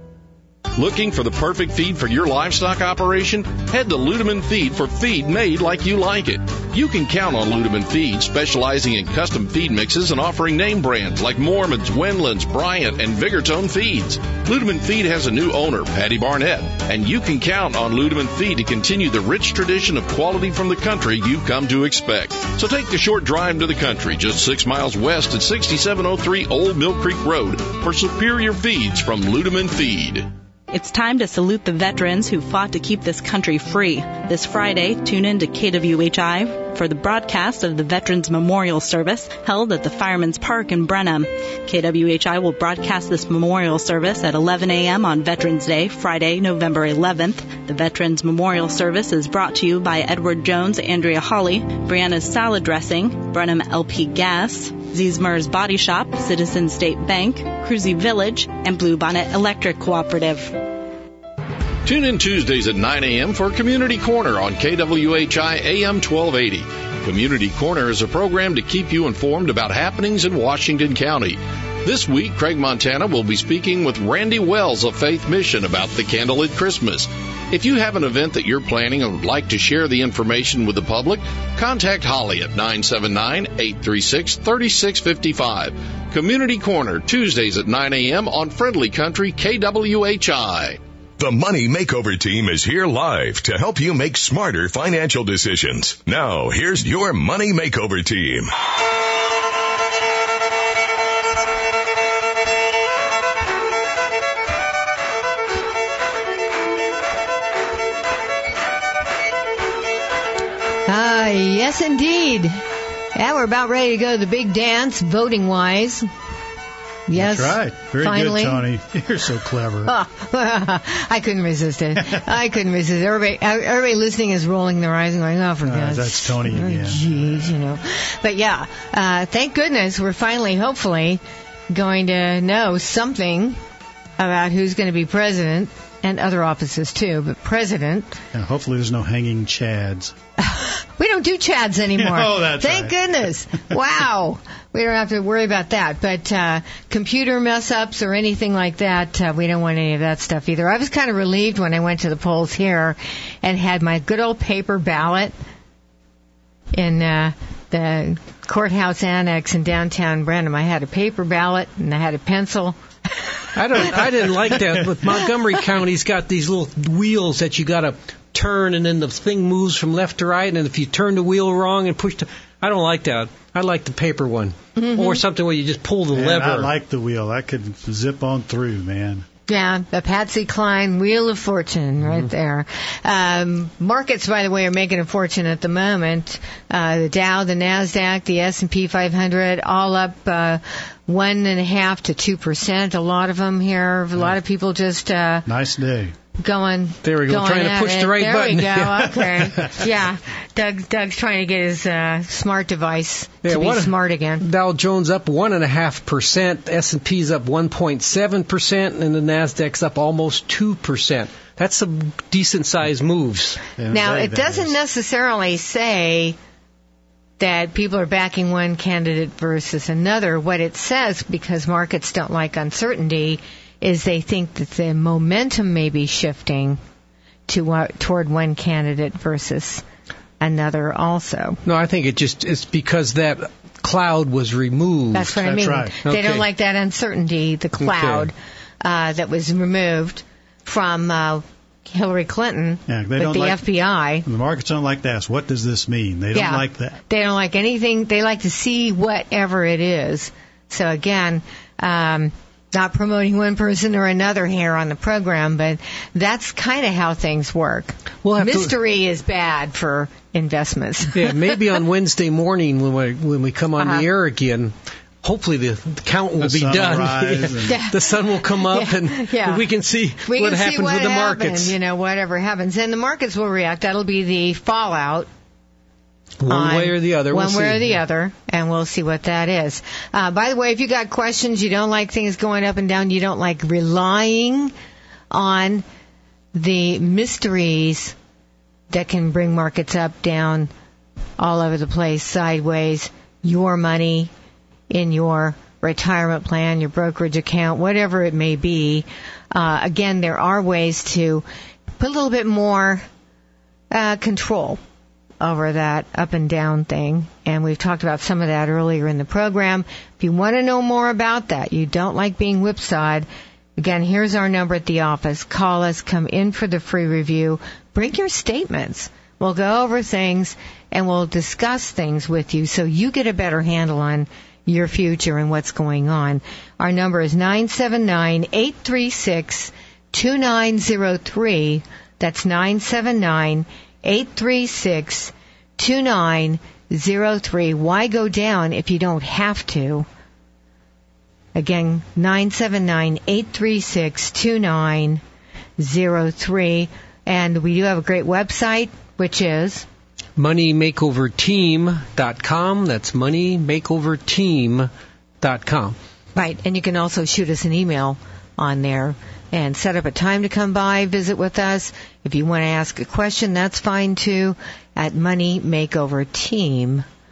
Looking for the perfect feed for your livestock operation? Head to Ludeman Feed for feed made like you like it. You can count on Ludeman Feed, specializing in custom feed mixes and offering name brands like Mormon's, Wendland's, Bryant, and Vigortone Feeds. Ludeman Feed has a new owner, Patty Barnett, and you can count on Ludeman Feed to continue the rich tradition of quality from the country you've come to expect. So take the short drive to the country, just six miles west at sixty-seven oh three Old Mill Creek Road for superior feeds from Ludeman Feed. It's time to salute the veterans who fought to keep this country free. This Friday, tune in to K W H I for the broadcast of the Veterans Memorial Service held at the Fireman's Park in Brenham. K W H I will broadcast this memorial service at eleven a.m. on Veterans Day, Friday, November eleventh. The Veterans Memorial Service is brought to you by Edward Jones, Andrea Hawley, Brianna's Salad Dressing, Brenham L P Gas, Ziesmer's Body Shop, Citizen State Bank, Cruzy Village, and Bluebonnet Electric Cooperative. Tune in Tuesdays at nine a.m. for Community Corner on K W H I A M twelve eighty. Community Corner is a program to keep you informed about happenings in Washington County. This week, Craig Montana will be speaking with Randy Wells of Faith Mission about the Candlelit Christmas. If you have an event that you're planning and would like to share the information with the public, contact Holly at nine seven nine, eight three six, three six five five. Community Corner, Tuesdays at nine a.m. on Friendly Country K W H I. The Money Makeover Team is here live to help you make smarter financial decisions. Now, here's your Money Makeover Team. Ah, yes, indeed. Yeah, we're about ready to go to the big dance, voting-wise. Yes. That's right. Very finally. good, Tony. You're so clever. I couldn't resist it. I couldn't resist it. Everybody, everybody listening is rolling their eyes and going, oh, for Uh, God's that's Tony oh, again. Jeez, you know. But yeah, uh, thank goodness we're finally, hopefully, going to know something about who's going to be president and other offices too, but president. And hopefully there's no hanging chads. We don't do chads anymore. Oh, that's Thank right. goodness. Wow. We don't have to worry about that. But uh, computer mess-ups or anything like that, uh, we don't want any of that stuff either. I was kind of relieved when I went to the polls here and had my good old paper ballot in uh, the courthouse annex in downtown Brenham. I had a paper ballot and I had a pencil. I don't. I didn't like that. But Montgomery County's got these little wheels that you got to turn, and then the thing moves from left to right. And if you turn the wheel wrong and push the, I don't like that. I like the paper one, Mm-hmm. or something where you just pull the Man, lever. I like the wheel. I could zip on through, man. Yeah, the Patsy Cline Wheel of Fortune right Mm-hmm. there. Um, markets, by the way, are making a fortune at the moment. Uh, the Dow, the NASDAQ, the S and P five hundred, all up uh, one and a half to two percent. A lot of them here. A lot of people just uh, Nice day. going. There we go, going trying to at push it. the right there button. There we go. Okay. Yeah, Doug. Doug's trying to get his uh, smart device Yeah, to be what a- smart again. Dow Jones up one and a half percent, S and P's up one point seven percent, and the Nasdaq's up almost two percent. That's some decent sized moves. Now, it doesn't necessarily say that people are backing one candidate versus another. What it says, because markets don't like uncertainty, is they think that the momentum may be shifting to uh, toward one candidate versus another also. No, I think it just it's because that cloud was removed. That's what I mean. They Okay. don't like that uncertainty, the cloud uh, that was removed from uh, Hillary Clinton Yeah, they with don't the like, F B I. The markets don't like to ask, what does this mean? They don't Yeah. like that. They don't like anything. They like to see whatever it is. So again, um, not promoting one person or another here on the program, but that's kind of how things work. We'll have to- Mystery is bad for investments. Yeah, maybe on Wednesday morning when we when we come on Uh-huh. the air again, hopefully the, the count will The be sun will done. rise Yeah. and- Yeah. The sun will come up Yeah. and Yeah. we can see We what can happens see what with the happened, markets. you know, whatever happens. And the markets will react. That'll be the fallout. One on way or the other. One we'll way see. or the other, and we'll see what that is. Uh, by the way, if you got questions, you don't like things going up and down, you don't like relying on the mysteries that can bring markets up, down, all over the place, sideways, your money in your retirement plan, your brokerage account, whatever it may be. Uh, again, there are ways to put a little bit more uh, control over that up and down thing, and we've talked about some of that earlier in the program. If you want to know more about that, you don't like being whipsawed, again, here's our number at the office. Call us, come in for the free review, bring your statements. We'll go over things, and we'll discuss things with you so you get a better handle on your future and what's going on. Our number is nine seven nine, eight three six, two nine zero three. That's nine seven nine, eight three six, two nine zero three. Why go down if you don't have to? Again, nine seven nine, eight three six, two nine zero three. And we do have a great website, which is money makeover team dot com. That's money makeover team dot com. right. And you can also shoot us an email on there and set up a time to come by, visit with us. If you want to ask a question, that's fine too, at money makeover team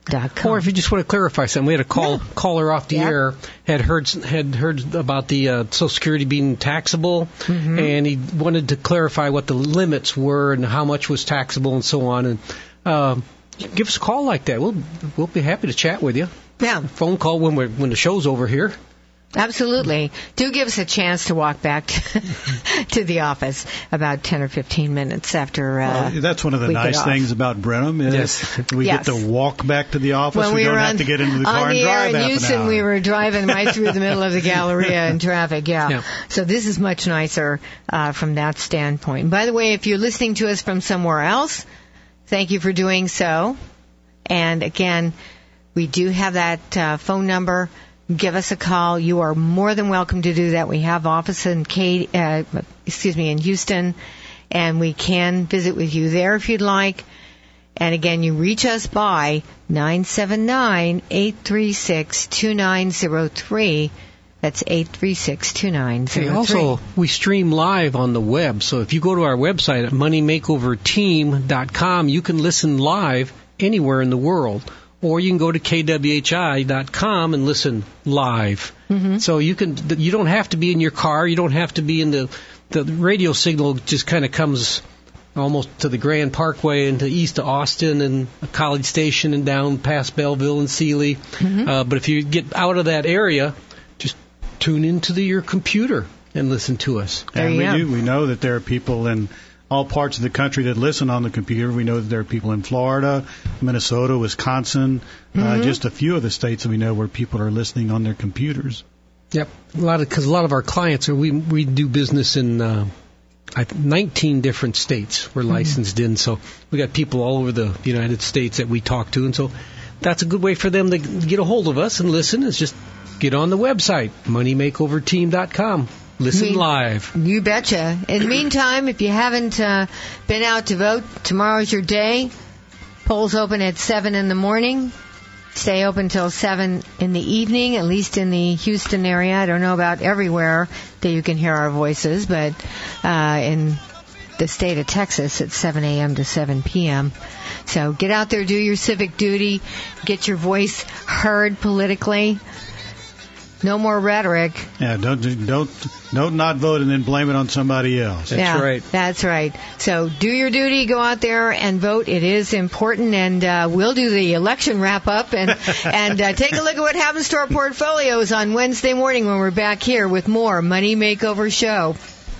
Dot com. Or if you just want to clarify something, we had a call yeah. caller off the yeah. air had heard had heard about the uh, Social Security being taxable, mm-hmm. and he wanted to clarify what the limits were and how much was taxable and so on. And uh, give us a call like that. We'll we'll be happy to chat with you. Yeah, phone call when we're when the show's over here. Absolutely. Do give us a chance to walk back to, to the office about ten or fifteen minutes after uh, well, that's one of the nice things about Brenham is yes. we yes. get to walk back to the office. When we, we don't on, have to get into the car and drive half an hour. On the air in Houston, we were driving right through the middle of the Galleria in traffic, yeah. yeah. So this is much nicer uh, from that standpoint. And by the way, if you're listening to us from somewhere else, thank you for doing so. And again, we do have that uh, phone number. Give us a call. You are more than welcome to do that. We have office in Kate, uh, excuse me, in Houston, and we can visit with you there if you'd like. And again, you reach us by nine seven nine, eight three six, two nine zero three. That's eight three six, two nine zero three. Hey, also, we stream live on the web. So if you go to our website at money makeover team dot com, you can listen live anywhere in the world. Or you can go to K W H I dot com and listen live. Mm-hmm. So you can, you don't have to be in your car. You don't have to be in the, the radio signal just kind of comes almost to the Grand Parkway and to east of Austin and College Station and down past Belleville and Sealy. Mm-hmm. Uh, but if you get out of that area, just tune into the, your computer and listen to us. There and we go. do. We know that there are people in all parts of the country that listen on the computer. We know that there are people in Florida, Minnesota, Wisconsin, mm-hmm. uh, just a few of the states that we know where people are listening on their computers. Yep, a lot of because a lot of our clients are we we do business in uh, nineteen different states we're licensed mm-hmm. in, so we got people all over the United States that we talk to, and so that's a good way for them to get a hold of us and listen. Is just get on the website money makeover team dot com. Listen live. You betcha. In the meantime, if you haven't uh, been out to vote, tomorrow's your day. Polls open at seven in the morning. Stay open till seven in the evening, at least in the Houston area. I don't know about everywhere that you can hear our voices, but uh, in the state of Texas, it's seven a.m. to seven p.m. So get out there, do your civic duty, get your voice heard politically. No more rhetoric. Yeah, don't don't don't not vote and then blame it on somebody else. That's yeah, right. That's right. So do your duty, go out there and vote. It is important, and uh, we'll do the election wrap up and and uh, take a look at what happens to our portfolios on Wednesday morning when we're back here with more Money Makeover Show.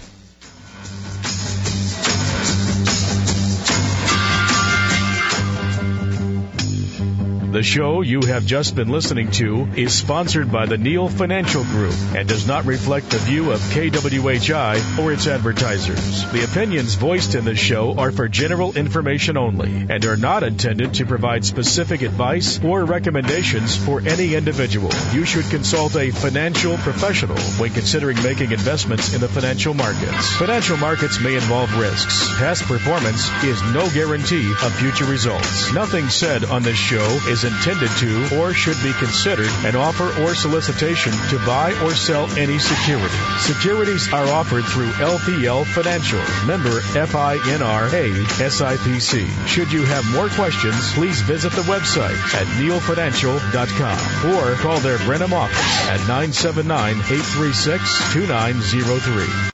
The show you have just been listening to is sponsored by the Neal Financial Group and does not reflect the view of K W H I or its advertisers. The opinions voiced in this show are for general information only and are not intended to provide specific advice or recommendations for any individual. You should consult a financial professional when considering making investments in the financial markets. Financial markets may involve risks. Past performance is no guarantee of future results. Nothing said on this show is intended to or should be considered an offer or solicitation to buy or sell any security. Securities are offered through L P L Financial, member FINRA S I P C. Should you have more questions, please visit the website at neal financial dot com or call their Brenham office at nine seven nine, eight three six, two nine zero three.